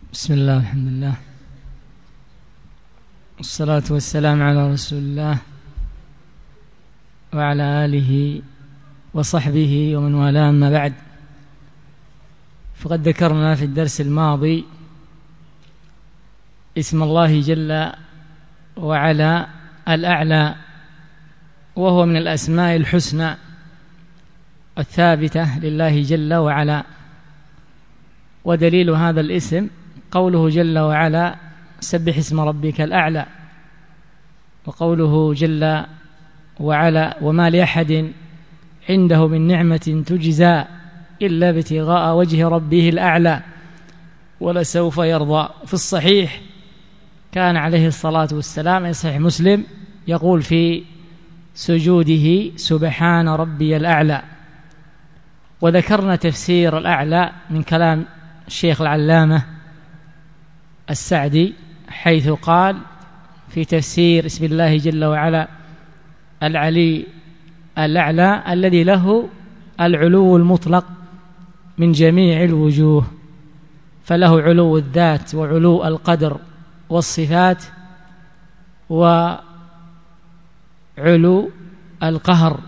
بسم الله، الحمد لله، والصلاة والسلام على رسول الله وعلى آله وصحبه ومن والاه، أما بعد. فقد ذكرنا في الدرس الماضي اسم الله جل وعلا الأعلى، وهو من الأسماء الحسنى الثابتة لله جل وعلا. ودليل هذا الاسم قوله جل وعلا: سبح اسم ربك الأعلى، وقوله جل وعلا: وما لأحد عنده من نعمة تجزى إلا ابتغاء وجه ربه الأعلى ولسوف يرضى. في الصحيح كان عليه الصلاة والسلام في صحيح مسلم يقول في سجوده: سبحان ربي الأعلى. وذكرنا تفسير الأعلى من كلام الشيخ العلامة السعدي، حيث قال في تفسير اسم الله جل وعلا العلي الأعلى الذي له العلو المطلق من جميع الوجوه، فله علو الذات وعلو القدر والصفات وعلو القهر.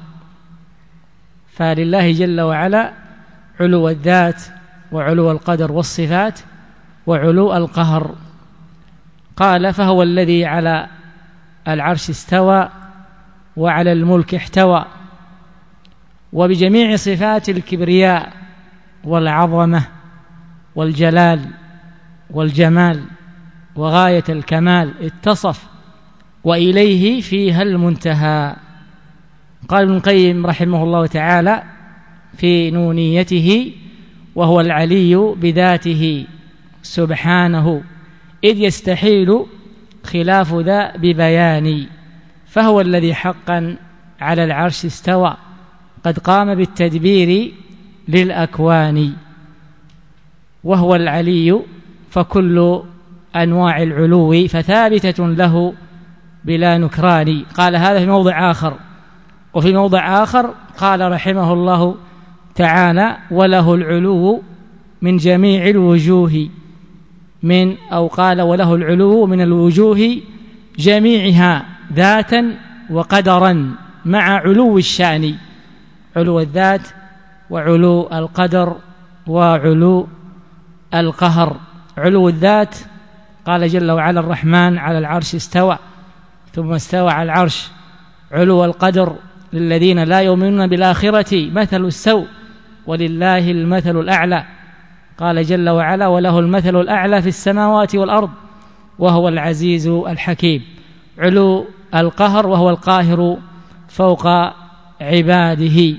فلله جل وعلا علو الذات وعلو القدر والصفات وعلو القهر. قال: فهو الذي على العرش استوى وعلى الملك احتوى، وبجميع صفات الكبرياء والعظمة والجلال والجمال وغاية الكمال اتصف، وإليه فيها المنتهى. قال ابن القيم رحمه الله تعالى في نونيته: وهو العلي بذاته سبحانه، إذ يستحيل خلاف ذا ببيان، فهو الذي حقا على العرش استوى، قد قام بالتدبير للأكوان. وهو العلي، فكل أنواع العلو فثابتة له بلا نكران. قال هذا في موضع آخر. وفي موضع آخر قال رحمه الله تعالى: وله العلو من جميع الوجوه، أو قال: وله العلو من الوجوه جميعها ذاتا وقدرا مع علو الشأن، علو الذات وعلو القدر وعلو القهر. علو الذات قال جل وعلا: الرحمن على العرش استوى ثم استوى على العرش. علو القدر: للذين لا يؤمنون بالآخرة مثل السوء ولله المثل الأعلى. قال جل وعلا: وله المثل الأعلى في السماوات والأرض وهو العزيز الحكيم. علو القهر: وهو القاهر فوق عباده.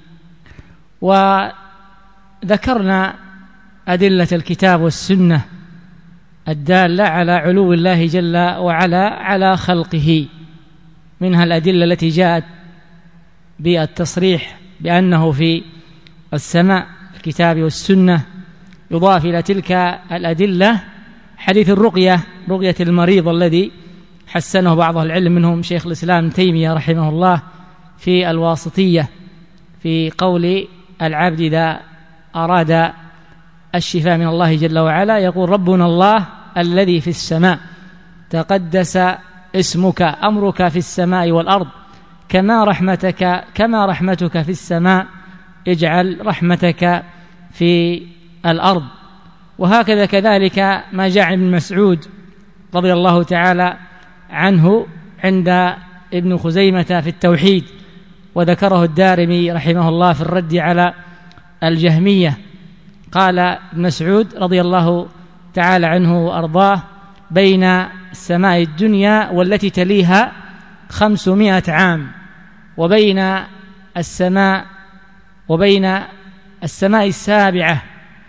وذكرنا أدلة الكتاب والسنة الدالة على علو الله جل وعلا على خلقه، منها الأدلة التي جاءت بالتصريح بأنه في السماء في الكتاب والسنة. يضاف إلى تلك الأدلة حديث الرقية، رقية المريض الذي حسنه بعض أهل العلم منهم شيخ الإسلام تيمية رحمه الله في الواسطية، في قول العبد إذا أراد الشفاء من الله جل وعلا يقول: ربنا الله الذي في السماء، تقدس اسمك، أمرك في السماء والأرض، كما رحمتك في السماء، اجعل رحمتك في الأرض. وهكذا كذلك ما جاء عن ابن مسعود رضي الله تعالى عنه عند ابن خزيمة في التوحيد، وذكره الدارمي رحمه الله في الرد على الجهمية. قال ابن مسعود رضي الله تعالى عنه وأرضاه: بين السماء الدنيا والتي تليها 500 عام، وبين السماء السابعة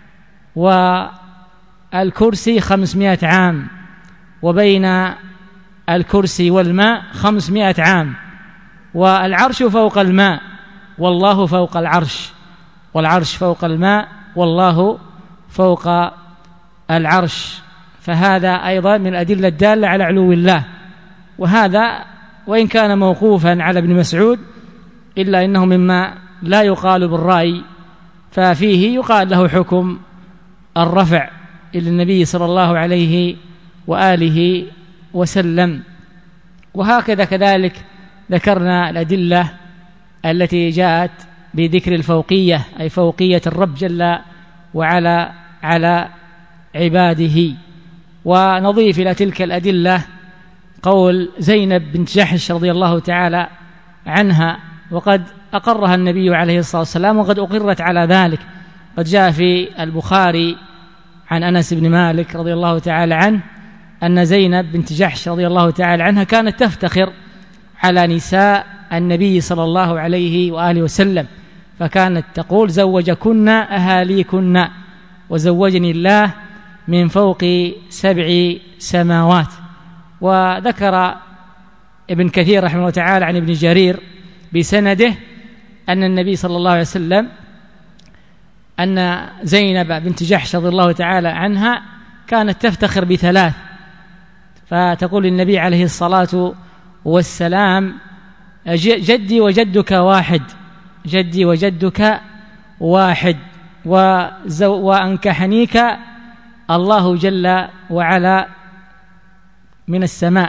والكرسي 500 عام، وبين الكرسي والماء 500 عام، والعرش فوق الماء والله فوق العرش، والعرش فوق الماء والله فوق العرش. فهذا أيضا من الأدلة الدالة على علو الله. وهذا وإن كان موقوفا على ابن مسعود إلا إنه مما لا يقال بالرأي، ففيه يقال له حكم الرفع إلى النبي صلى الله عليه وآله وسلم. وهكذا كذلك ذكرنا الأدلة التي جاءت بذكر الفوقية، أي فوقية الرب جل وعلا على عباده. ونضيف إلى تلك الأدلة قول زينب بنت جحش رضي الله تعالى عنها، وقد أقرها النبي عليه الصلاة والسلام وقد أقرت على ذلك. قد جاء في البخاري عن أنس بن مالك رضي الله تعالى عنه أن زينب بنت جحش رضي الله تعالى عنها كانت تفتخر على نساء النبي صلى الله عليه وآله وسلم، فكانت تقول زوجكن أهاليكن وزوجني الله من فوق 7 سماوات. وذكر ابن كثير رحمه الله تعالى عن ابن جرير بسنده أن النبي صلى الله عليه وسلم أن زينب بنت جحش رضي الله تعالى عنها كانت تفتخر ب3، فتقول النبي عليه الصلاة والسلام جدي وجدك واحد، جدي وجدك واحد، وأنكحنيك الله جل وعلا من السماء،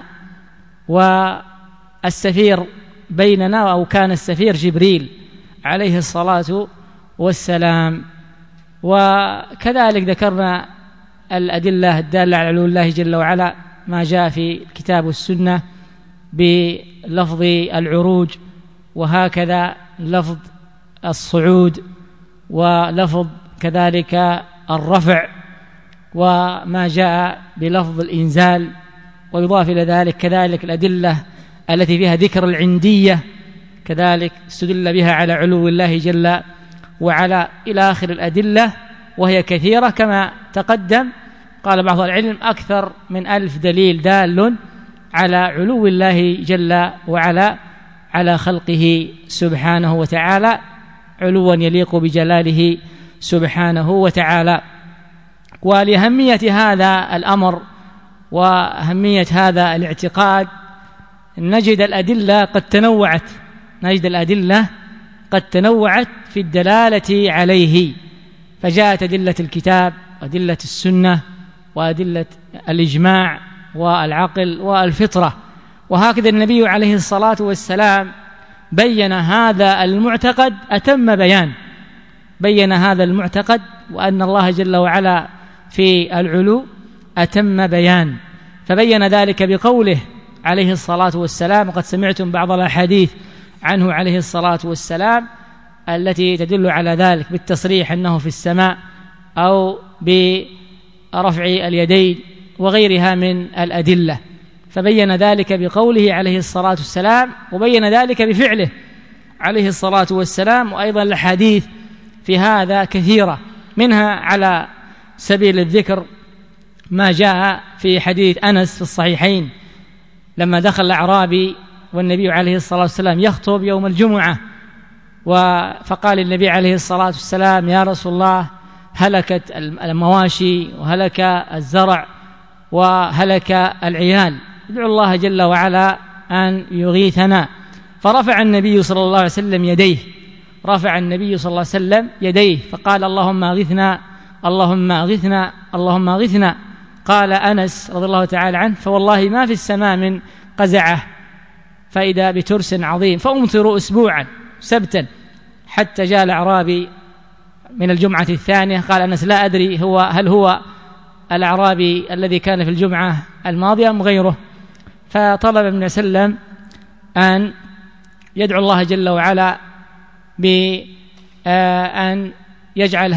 والسفير بيننا أو كان السفير جبريل عليه الصلاة والسلام. وكذلك ذكرنا الأدلة الدالة على علو الله جل وعلا ما جاء في الكتاب والسنة بلفظ العروج، وهكذا لفظ الصعود، ولفظ كذلك الرفع، وما جاء بلفظ الإنزال. ويضاف إلى ذلك كذلك الأدلة التي فيها ذكر العندية، كذلك استدل بها على علو الله جل وعلا إلى آخر الأدلة، وهي كثيرة كما تقدم. قال بعض العلم أكثر من 1000 دليل دال على علو الله جل وعلا على خلقه سبحانه وتعالى، علوا يليق بجلاله سبحانه وتعالى. ولأهمية هذا الأمر وأهمية هذا الاعتقاد نجد الأدلة قد تنوعت في الدلالة عليه، فجاءت أدلة الكتاب وأدلة السنة وأدلة الإجماع والعقل والفطرة. وهكذا النبي عليه الصلاة والسلام بين هذا المعتقد أتم بيان، بين هذا المعتقد وأن الله جل وعلا في العلو أتم بيان، فبين ذلك بقوله عليه الصلاة والسلام. وقد سمعتم بعض الأحاديث عنه عليه الصلاة والسلام التي تدل على ذلك بالتصريح أنه في السماء أو برفع اليدين وغيرها من الأدلة، فبين ذلك بقوله عليه الصلاة والسلام، وبين ذلك بفعله عليه الصلاة والسلام. وأيضا الأحاديث في هذا كثيرة، منها على سبيل الذكر ما جاء في حديث أنس في الصحيحين لما دخل الأعرابي والنبي عليه الصلاة والسلام يخطب يوم الجمعة، فقال النبي عليه الصلاة والسلام يا رسول الله هلكت المواشي وهلك الزرع وهلك العيال، ادعو الله جل وعلا أن يغيثنا. فرفع النبي صلى الله عليه وسلم يديه، رفع النبي صلى الله عليه وسلم يديه فقال اللهم أغثنا اللهم أغثنا اللهم أغثنا. قال أنس رضي الله تعالى عنه فوالله ما في السماء من قزعة فإذا بترس عظيم فأمطروا أسبوعا سبتا حتى جاء الأعرابي من الجمعة الثانية. قال أنس لا أدري هل هو الأعرابي الذي كان في الجمعة الماضية أم غيره، فطلب النبي صلى الله عليه وسلم أن يدعو الله جل وعلا بأن يجعل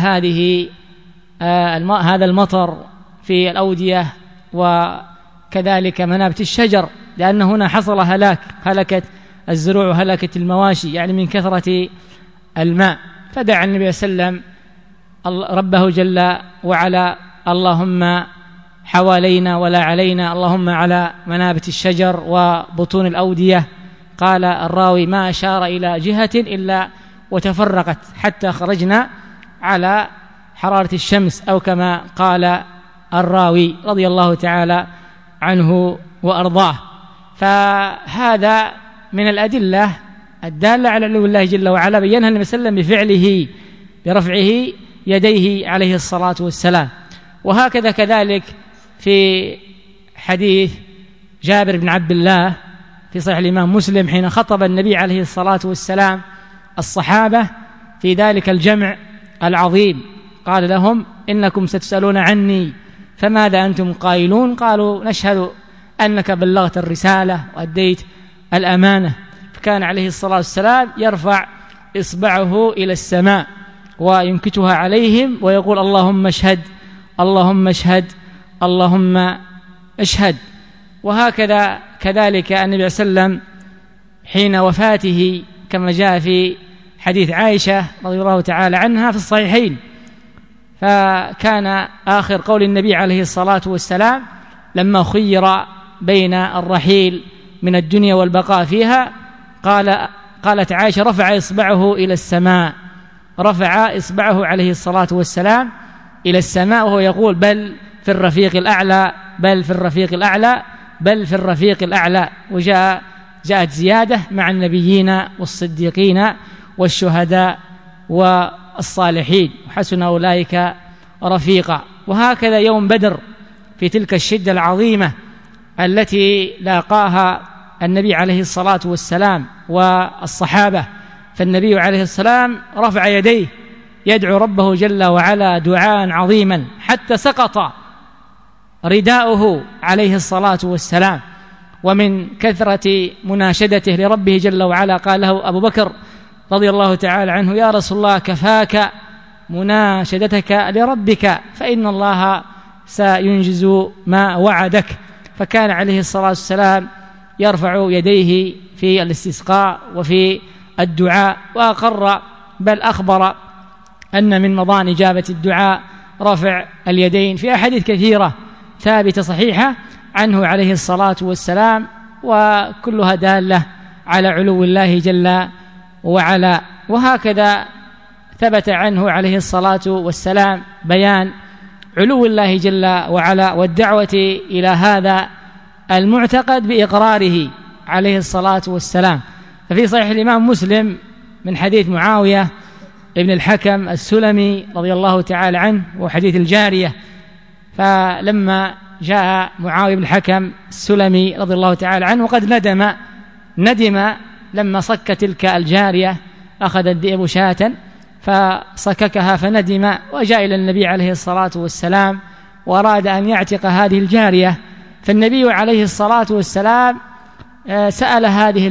هذا المطر في الأودية وكذلك منابت الشجر، لأن هنا حصل هلكت الزروع وهلكت المواشي يعني من كثرة الماء. فدعا النبي صلى الله عليه وسلم ربه جل وعلا اللهم حوالينا ولا علينا، اللهم على منابت الشجر وبطون الأودية. قال الراوي ما أشار إلى جهة إلا وتفرقت حتى خرجنا على حرارة الشمس، أو كما قال الراوي رضي الله تعالى عنه وأرضاه. فهذا من الأدلة الدالة على علو الله جل وعلا بينها النبي صلى الله عليه وسلم بفعله برفعه يديه عليه الصلاة والسلام. وهكذا كذلك في حديث جابر بن عبد الله في صحيح الإمام مسلم حين خطب النبي عليه الصلاة والسلام الصحابة في ذلك الجمع العظيم قال لهم: إنكم ستسألون عني فماذا أنتم قائلون؟ قالوا: نشهد أنك بلغت الرسالة وأديت الأمانة. فكان عليه الصلاة والسلام يرفع إصبعه إلى السماء وينكتها عليهم ويقول: اللهم اشهد، اللهم اشهد، اللهم اشهد. وهكذا كذلك النبي صلى الله عليه وسلم حين وفاته كما جاء في حديث عائشة رضي الله تعالى عنها في الصحيحين، فكان آخر قول النبي عليه الصلاة والسلام لما خير بين الرحيل من الدنيا والبقاء فيها قالت عائشة: رفع إصبعه إلى السماء، رفع إصبعه عليه الصلاة والسلام إلى السماء وهو يقول: بل في الرفيق الأعلى، بل في الرفيق الأعلى، بل في الرفيق الأعلى. وجاءت زيادة مع النبيين والصديقين والشهداء والصالحين وحسن أولئك رفيقا. وهكذا يوم بدر في تلك الشدة العظيمة التي لاقاها النبي عليه الصلاة والسلام والصحابة، فالنبي عليه السلام رفع يديه يدعو ربه جل وعلا دعاء عظيما حتى سقط رداؤه عليه الصلاة والسلام. ومن كثرة مناشدته لربه جل وعلا قال له أبو بكر رضي الله تعالى عنه: يا رسول الله كفاك مناشدتك لربك فإن الله سينجز ما وعدك. فكان عليه الصلاة والسلام يرفع يديه في الاستسقاء وفي الدعاء، وأقر بل أخبر أن من مضان إجابة الدعاء رفع اليدين في أحاديث كثيرة ثابتة صحيحة عنه عليه الصلاة والسلام، وكلها دالة على علو الله جل وعلا. وهكذا ثبت عنه عليه الصلاة والسلام بيان علو الله جل وعلا والدعوة إلى هذا المعتقد بإقراره عليه الصلاة والسلام. ففي صحيح الإمام مسلم من حديث معاوية ابن الحكم السلمي رضي الله تعالى عنه وحديث الجارية، فلما جاء معاوية بن الحكم السلمي رضي الله تعالى عنه وقد ندم لما صك تلك الجارية، أخذ الذئب شاة فصككها فندم وجاء إلى النبي عليه الصلاة والسلام وأراد أن يعتق هذه الجارية، فالنبي عليه الصلاة والسلام سأل هذه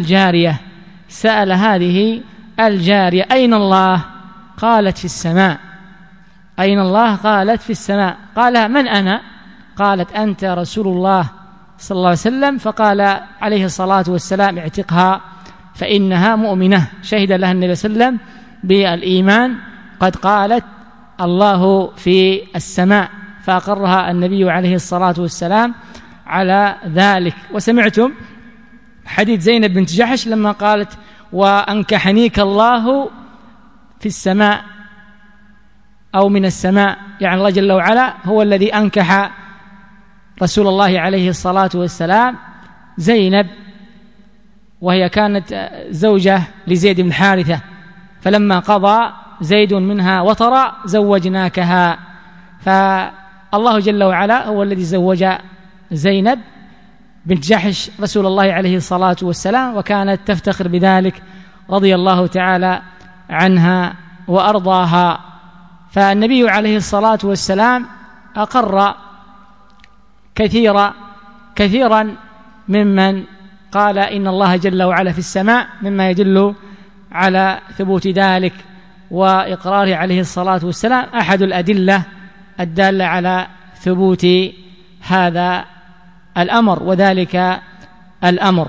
الجارية: أين الله؟ قالت: في السماء. أين الله؟ قالت: في السماء. قال: من أنا؟ قالت: أنت رسول الله صلى الله عليه وسلم. فقال عليه الصلاة والسلام: اعتقها فإنها مؤمنة. شهد لها النبي صلى الله عليه وسلم بالإيمان، قد قالت: الله في السماء، فأقرها النبي عليه الصلاة والسلام على ذلك. وسمعتم حديث زينب بنت جحش لما قالت: وأنكحنيك الله في السماء أو من السماء، يعني الله جل وعلا هو الذي أنكح رسول الله عليه الصلاة والسلام زينب، وهي كانت زوجة لزيد بن حارثة، فلما قضى زيد منها وطرا زوجناكها. فالله جل وعلا هو الذي زوج زينب بنت جحش رسول الله عليه الصلاة والسلام، وكانت تفتخر بذلك رضي الله تعالى عنها وأرضاها. فالنبي عليه الصلاة والسلام أقر كثيرا ممن قال إن الله جل وعلا في السماء، مما يدل على ثبوت ذلك وإقراره عليه الصلاة والسلام أحد الأدلة الدالة على ثبوت هذا الأمر وذلك الأمر.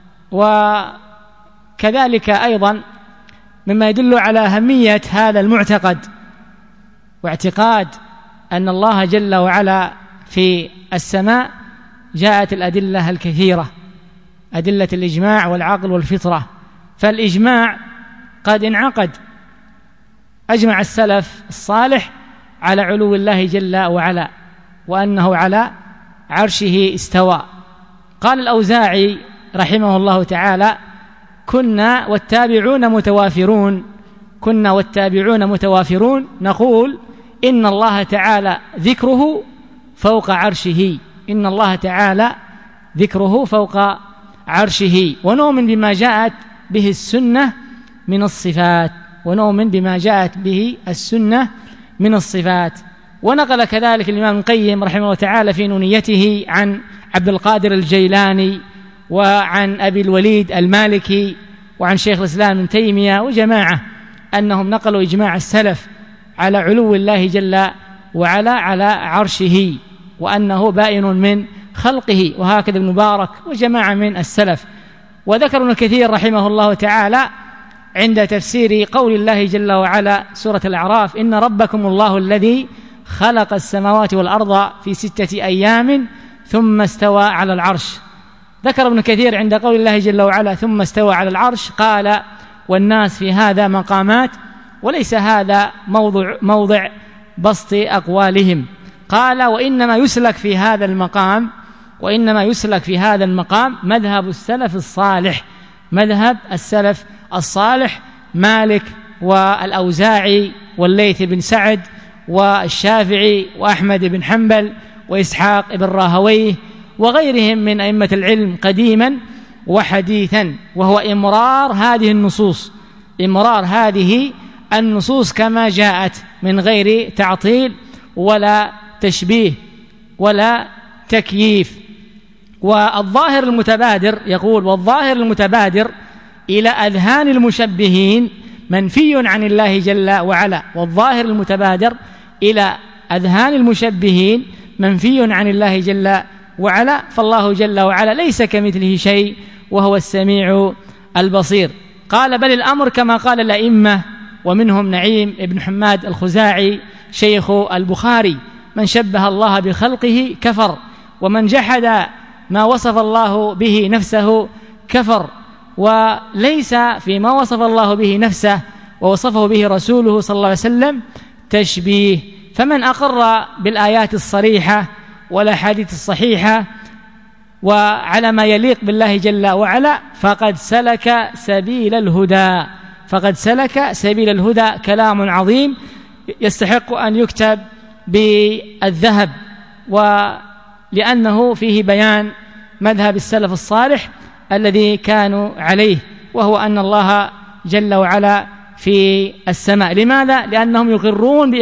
وكذلك أيضا مما يدل على أهمية هذا المعتقد واعتقاد أن الله جل وعلا في السماء جاءت الأدلة الكثيرة، أدلة الإجماع والعقل والفطرة. فالإجماع قد انعقد، أجمع السلف الصالح على علو الله جل وعلا وأنه على عرشه استوى. قال الأوزاعي رحمه الله تعالى: كنا والتابعون متوافرون نقول إن الله تعالى ذكره فوق عرشه، إن الله تعالى ذكره فوق عرشه، ونؤمن بما جاءت به السنة من الصفات، ونؤمن بما جاءت به السنة من الصفات. ونقل كذلك الإمام القيم رحمه الله تعالى في نونيته عن عبد القادر الجيلاني وعن أبي الوليد المالكي وعن شيخ الإسلام ابن تيمية وجماعة أنهم نقلوا إجماع السلف على علو الله جل وعلا على عرشه، وأنه بائن من خلقه، وهكذا ابن مبارك وجماعة من السلف. وذكر ابن كثير رحمه الله تعالى عند تفسير قول الله جل وعلا سورة الأعراف: إن ربكم الله الذي خلق السماوات والأرض في 6 أيام ثم استوى على العرش. ذكر ابن كثير عند قول الله جل وعلا ثم استوى على العرش قال: والناس في هذا مقامات، وليس هذا موضع بسط أقوالهم. قال: وإنما يسلك في هذا المقام مذهب السلف الصالح، مذهب السلف الصالح، مالك والأوزاعي والليث بن سعد والشافعي وأحمد بن حنبل وإسحاق بن راهويه وغيرهم من أئمة العلم قديما وحديثا، وهو إمرار هذه النصوص كما جاءت من غير تعطيل ولا تشبيه ولا تكييف. والظاهر المتبادر، يقول: والظاهر المتبادر إلى أذهان المشبهين منفي عن الله جل وعلا، والظاهر المتبادر إلى أذهان المشبهين منفي عن الله جل وعلا، فالله جل وعلا ليس كمثله شيء وهو السميع البصير. قال: بل الأمر كما قال الأئمة، ومنهم نعيم بن حماد الخزاعي شيخ البخاري: من شبه الله بخلقه كفر، ومن جحد ما وصف الله به نفسه كفر، وليس فيما وصف الله به نفسه ووصفه به رسوله صلى الله عليه وسلم تشبيه. فمن أقر بالآيات الصريحة والأحاديث الصحيحة وعلى ما يليق بالله جل وعلا فقد سلك سبيل الهدى. كلام عظيم يستحق أن يكتب بالذهب، ولأنه فيه بيان مذهب السلف الصالح الذي كانوا عليه، وهو أن الله جل وعلا في السماء. لماذا؟ لأنهم يقرون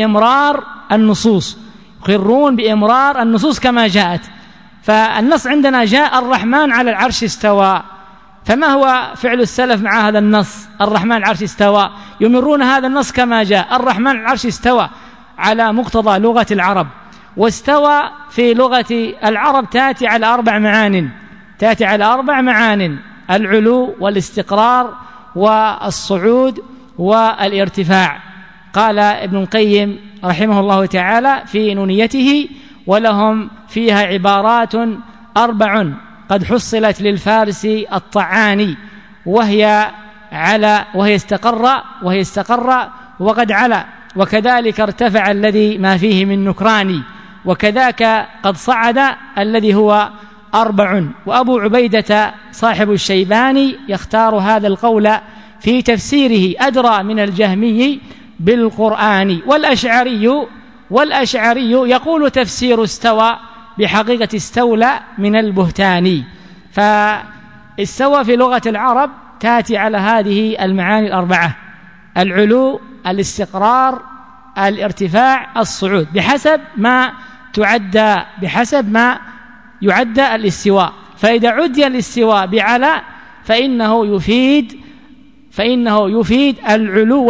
بإمرار النصوص كما جاءت. فالنص عندنا جاء: الرحمن على العرش استوى. فما هو فعل السلف مع هذا النص؟ الرحمن على العرش استوى، يمرون هذا النص كما جاء: الرحمن على العرش استوى، على مقتضى لغة العرب. واستوى في لغة العرب تأتي على 4 معان: العلو والاستقرار والصعود والارتفاع. قال ابن القيم رحمه الله تعالى في نونيته: ولهم فيها عبارات 4 قد حصلت للفارس الطعاني، وهي استقر وقد علا، وكذلك ارتفع الذي ما فيه من نكران، وكذاك قد صعد الذي هو 4. وأبو عبيدة صاحب الشيباني يختار هذا القول في تفسيره أدرى من الجهمي بالقرآن. والأشعري يقول تفسير استوى بحقيقة استولى من البهتان. فاستوى في لغة العرب تأتي على هذه المعاني 4: العلو، الاستقرار، الارتفاع، الصعود، بحسب ما يعد الاستواء. فإذا عدي الاستواء بعلى فإنه يفيد العلو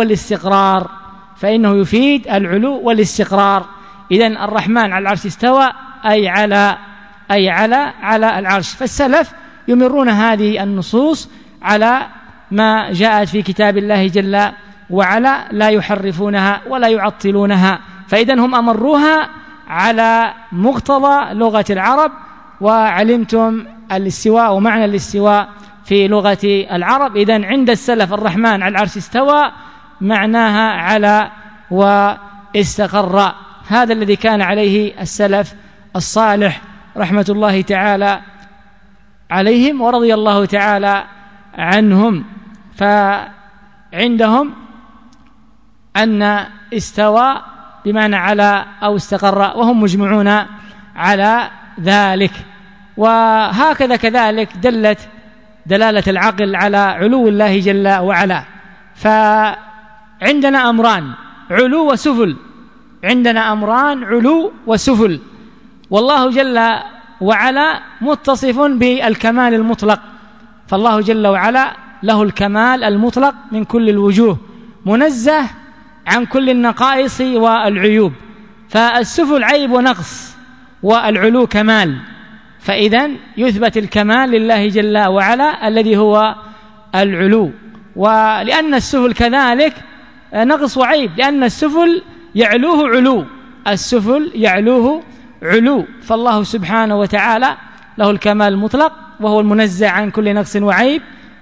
والاستقرار. إذن الرحمن على العرش استوى أي على العرش. فالسلف يمرون هذه النصوص على ما جاءت في كتاب الله جل وعلا، لا يحرفونها ولا يعطلونها. فإذن هم أمروها على مقتضى لغة العرب. وعلمتم الاستواء ومعنى الاستواء في لغة العرب. إذن عند السلف الرحمن على العرش استوى معناها على واستقر. هذا الذي كان عليه السلف الصالح رحمة الله تعالى عليهم ورضي الله تعالى عنهم. فعندهم أن استوى بمعنى على أو استقر، وهم مجمعون على ذلك. وهكذا كذلك دلت دلالة العقل على علو الله جل وعلا. فعندنا أمران علو وسفل، عندنا أمران علو وسفل، والله جل وعلا متصف بالكمال المطلق، فالله جل وعلا له الكمال المطلق من كل الوجوه، منزه عن كل النقائص والعيوب. فالسفل عيب ونقص والعلو كمال، فإذن يثبت الكمال لله جل وعلا الذي هو العلو. ولأن السفل كذلك نقص وعيب، لأن السفل يعلوه علو، السفل يعلوه علو، فالله سبحانه وتعالى له الكمال المطلق وهو المنزه عن كل نقص وعيب،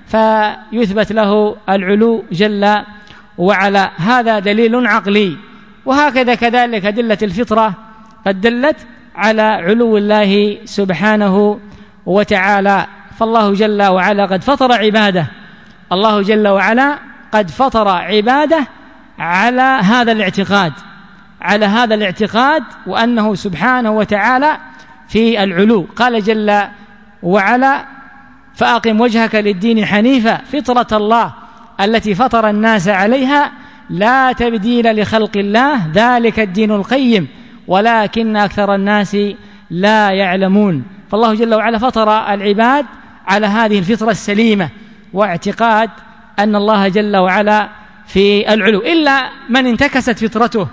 فيثبت له العلو جل وعلا. هذا دليل عقلي. وهكذا كذلك أدلة الفطرة قد دلت على علو الله سبحانه وتعالى. فالله جل وعلا قد فطر عباده، الله جل وعلا قد فطر عباده على هذا الاعتقاد، على هذا الاعتقاد، وأنه سبحانه وتعالى في العلو. قال جل وعلا: فأقم وجهك للدين حنيفا فطرة الله التي فطر الناس عليها لا تبديل لخلق الله ذلك الدين القيم ولكن أكثر الناس لا يعلمون. فالله جل وعلا فطر العباد على هذه الفطرة السليمة، واعتقاد أن الله جل وعلا في العلو، إلا من انتكست فطرته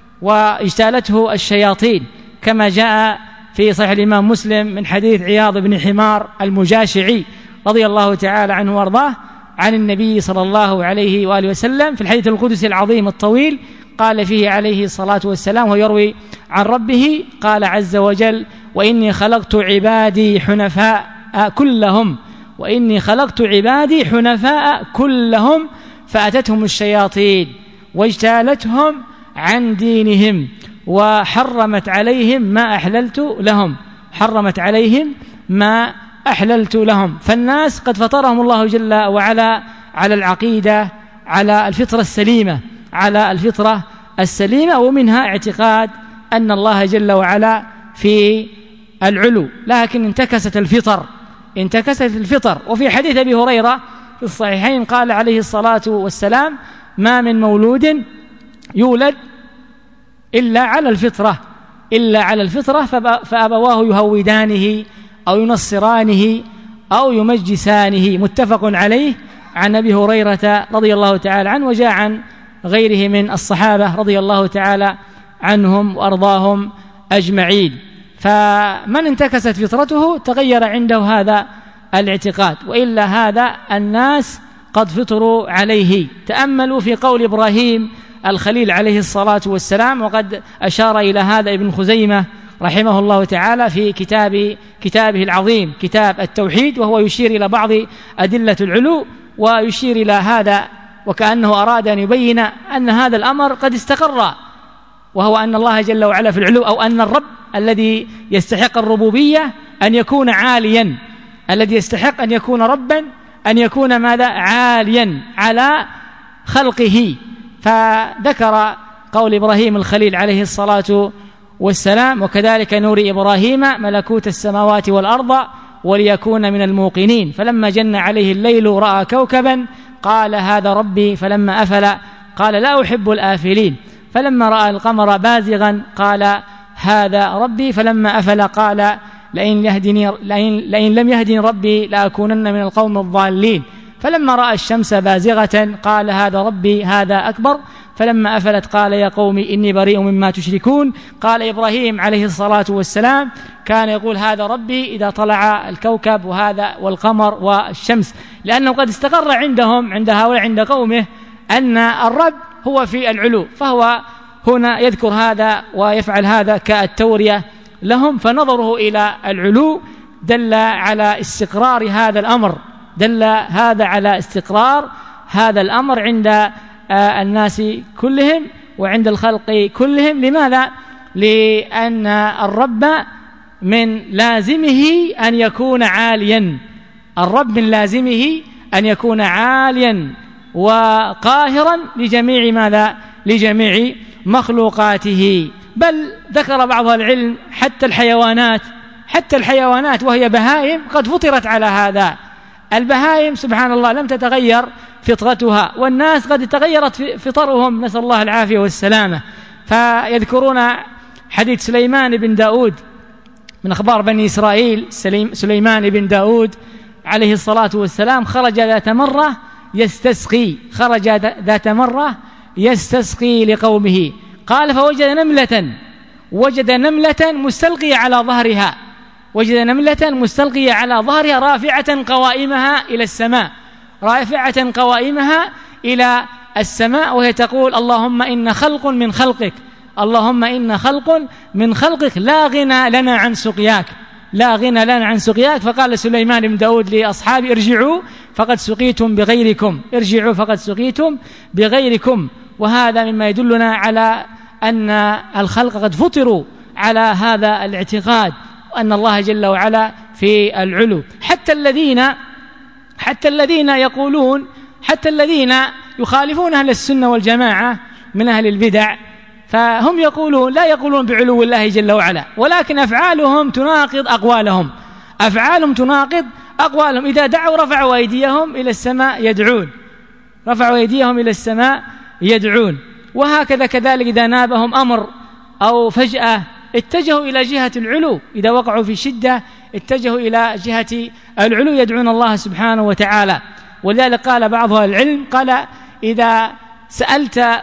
واجتالته الشياطين، كما جاء في صحيح الإمام مسلم من حديث عياض بن حمار المجاشعي رضي الله تعالى عنه وارضاه عن النبي صلى الله عليه وآله وسلم في الحديث القدسي العظيم الطويل، قال فيه عليه الصلاة والسلام ويروي عن ربه، قال عز وجل: وإني خلقت عبادي حنفاء كلهم، وإني خلقت عبادي حنفاء كلهم فأتتهم الشياطين واجتالتهم عن دينهم وحرمت عليهم ما أحللت لهم، حرمت عليهم ما أحللت لهم. فالناس قد فطرهم الله جل وعلا على العقيدة، على الفطرة السليمة، على الفطرة السليمة، ومنها اعتقاد أن الله جل وعلا في العلو. لكن انتكست الفطر. وفي حديث أبي هريرة في الصحيحين قال عليه الصلاة والسلام: ما من مولود يولد إلا على الفطرة فأبواه يهودانه أو ينصرانه أو يمجسانه. متفق عليه عن أبي هريرة رضي الله تعالى عنه، وجاء عن غيره من الصحابة رضي الله تعالى عنهم وأرضاهم أجمعين. فمن انتكست فطرته تغير عنده هذا الاعتقاد، وإلا هذا الناس قد فطروا عليه. تأملوا في قول إبراهيم الخليل عليه الصلاة والسلام، وقد أشار إلى هذا ابن خزيمة رحمه الله تعالى في كتابه العظيم كتاب التوحيد، وهو يشير إلى بعض أدلة العلو، ويشير إلى هذا وكأنه أراد أن يبين أن هذا الأمر قد استقر، وهو أن الله جل وعلا في العلو، أو أن الرب الذي يستحق الربوبية أن يكون عاليا، الذي يستحق أن يكون ربا أن يكون ماذا؟ عاليا على خلقه. فذكر قول إبراهيم الخليل عليه الصلاة والسلام: وكذلك نوري إبراهيم ملكوت السماوات والأرض وليكون من الموقنين، فلما جن عليه الليل رأى كوكبا قال هذا ربي، فلما أفل قال لا أحب الآفلين، فلما رأى القمر بازغا قال هذا ربي، فلما أفل قال لئن لم يهدني ربي لأكونن من القوم الضالين، فلما رأى الشمس بازغة قال هذا ربي هذا أكبر، فلما أفلت قال يا قوم إني بريء مما تشركون. قال إبراهيم عليه الصلاة والسلام كان يقول هذا ربي إذا طلع الكوكب وهذا والقمر والشمس، لأنه قد استقر عندهم عند هؤلاء عند قومه أن الرب هو في العلو، فهو هنا يذكر هذا ويفعل هذا كالتورية لهم. فنظره إلى العلو دل على استقرار هذا الأمر، دل هذا على استقرار هذا الأمر عند الناس كلهم وعند الخلق كلهم. لماذا؟ لأن الرب من لازمه أن يكون عاليا، الرب من لازمه أن يكون عاليا وقاهرا لجميع ماذا؟ لجميع مخلوقاته. بل ذكر بعض العلم حتى الحيوانات وهي بهائم قد فطرت على هذا. البهائم سبحان الله لم تتغير فطرتها، والناس قد تغيرت فطرهم، نسأل الله العافية والسلامة. فيذكرون حديث سليمان بن داود من أخبار بني إسرائيل. سليمان بن داود عليه الصلاة والسلام خرج ذات مرة يستسقي لقومه. قال فوجد نملة مستلقية على ظهرها رافعة قوائمها إلى السماء وهي تقول اللهم إن خلق من خلقك لا غنى لنا عن سقياك. فقال سليمان بن داود لأصحابه ارجعوا فقد سقيتم بغيركم. وهذا مما يدلنا على أن الخلق قد فطروا على هذا الاعتقاد، وأن الله جل وعلا في العلو. حتى الذين يخالفون أهل السنة والجماعة من أهل البدع، فهم لا يقولون بعلو الله جل وعلا، ولكن أفعالهم تناقض أقوالهم. إذا دعوا رفعوا أيديهم إلى السماء يدعون. وهكذا كذلك إذا نابهم أمر أو فجأة اتجهوا إلى جهة العلو، إذا وقعوا في شدة اتجهوا إلى جهة العلو يدعون الله سبحانه وتعالى. ولذلك قال بعض أهل العلم قال إذا سألت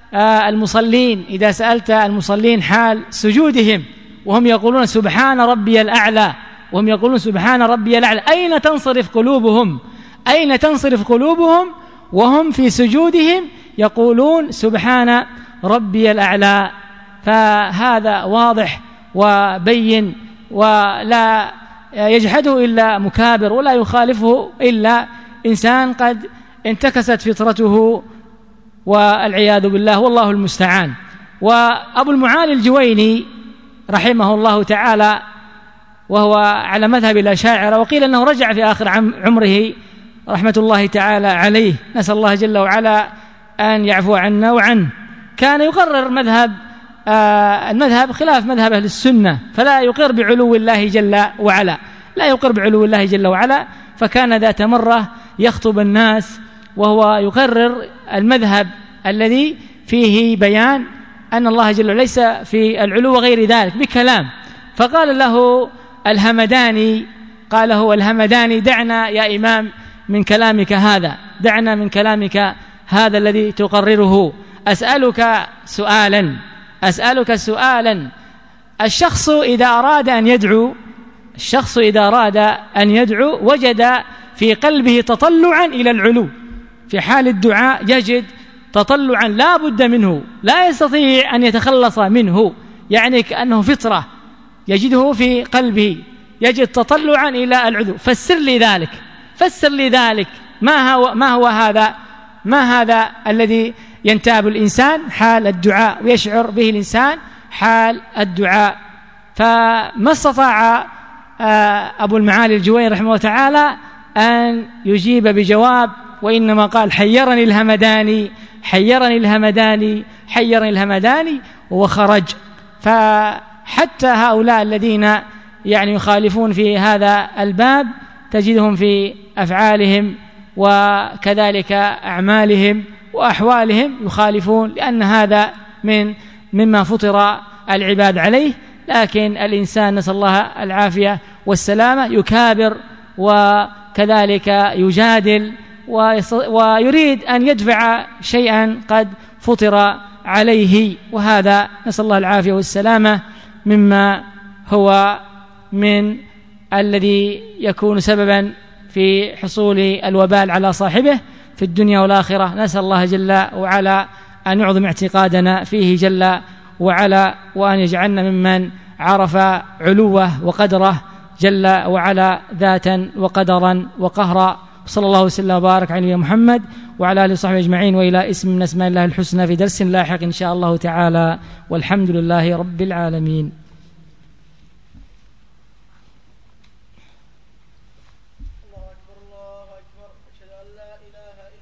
المصلين حال سجودهم وهم يقولون سبحان ربي الأعلى أين تنصرف قلوبهم وهم في سجودهم يقولون سبحان ربي الأعلى؟ فهذا واضح وبين، ولا يجحده إلا مكابر، ولا يخالفه إلا إنسان قد انتكست فطرته والعياذ بالله، والله المستعان. وأبو المعالي الجويني رحمه الله تعالى وهو على مذهب الأشاعرة، وقيل أنه رجع في آخر عمره رحمة الله تعالى عليه، نسأل الله جل وعلا أن يعفو عنا وعنه، كان يقرر المذهب خلاف مذهب أهل السنة، فلا يقر بعلو الله جل وعلا، فكان ذات مرة يخطب الناس وهو يقرر المذهب الذي فيه بيان أن الله جل وعلا ليس في العلو وغير ذلك بكلام. فقال له الهمداني دعنا يا إمام من كلامك هذا الذي تقرره. أسألك سؤالا الشخص إذا أراد أن يدعو وجد في قلبه تطلعا إلى العلو، في حال الدعاء يجد تطلعا لا بد منه، لا يستطيع أن يتخلص منه، يعني كأنه فطرة يجده في قلبه، يجد تطلعا إلى العلو. فسر لي ذلك، ما هذا الذي ينتاب الإنسان حال الدعاء ويشعر به الإنسان حال الدعاء؟ فما استطاع أبو المعالي الجويني رحمه الله تعالى أن يجيب بجواب، وإنما قال حيرني الهمداني وخرج. فحتى هؤلاء الذين يخالفون في هذا الباب تجدهم في أفعالهم وكذلك أعمالهم وأحوالهم يخالفون، لأن هذا مما فطر العباد عليه. لكن الإنسان نسأل الله العافية والسلامة يكابر وكذلك يجادل ويريد أن يدفع شيئا قد فطر عليه، وهذا نسأل الله العافية والسلامة مما هو من الذي يكون سببا في حصول الوبال على صاحبه في الدنيا والآخرة. نسأل الله جل وعلا أن يعظم اعتقادنا فيه جل وعلا، وأن يجعلنا ممن عرف علوه وقدره جل وعلا ذاتا وقدرا وقهرا. صلى الله وسلم وبارك على محمد وعلى آله وصحبه أجمعين، وإلى اسم من أسماء الله الحسنى في درس لاحق إن شاء الله تعالى، والحمد لله رب العالمين.